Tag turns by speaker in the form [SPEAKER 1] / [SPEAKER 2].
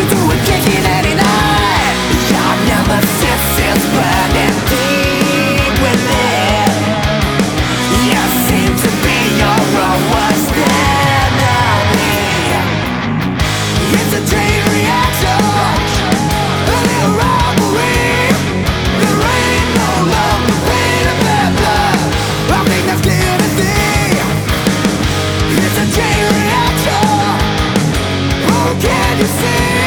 [SPEAKER 1] do it, kicking any night. Your nemesis is burning deep within. You seem to be your own worst enemy. It's a chain reaction, a little robbery. There ain't no love, no pain, and bad blood. I think that's clear to see. It's a chain reaction. Oh, can you see?